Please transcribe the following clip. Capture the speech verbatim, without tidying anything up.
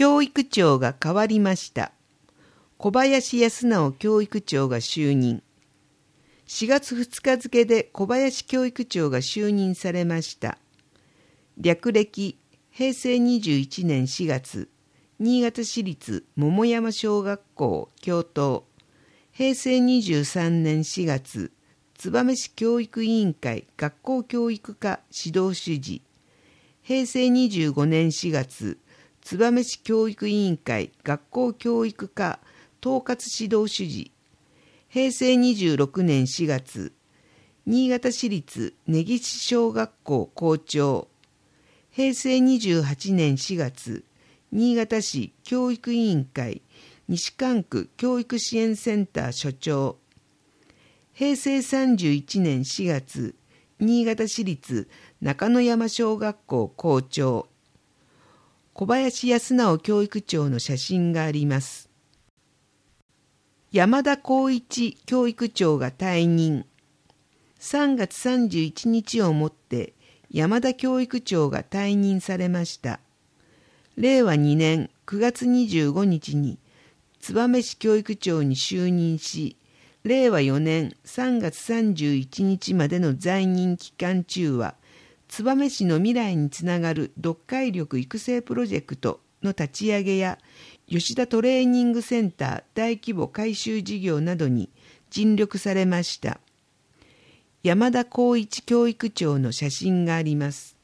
教育長が変わりました。小林康直教育長が就任。しがつふつか付で小林教育長が就任されました。略歴、へいせいにじゅういちねんしがつ、新潟市立桃山小学校教頭。へいせいにじゅうさんねんしがつ、燕市教育委員会学校教育課指導主事。へいせいにじゅうごねんしがつ、燕市教育委員会学校教育課統括指導主事。へいせいにじゅうろくねんしがつ、新潟市立根岸小学校校長。へいせいにじゅうはちねんしがつ、新潟市教育委員会西蒲区教育支援センター所長。へいせいさんじゅういちねんしがつ、新潟市立中野山小学校校長。小林康直教育長の写真があります。山田光一教育長が退任。さんがつさんじゅういちにちをもって山田教育長が退任されました。れいわにねんくがつにじゅうごにちに燕市教育長に就任し、れいわよねんさんがつさんじゅういちにちまでの在任期間中は、燕市の未来につながる読解力育成プロジェクトの立ち上げや、吉田トレーニングセンター大規模改修事業などに尽力されました。山田光一教育長の写真があります。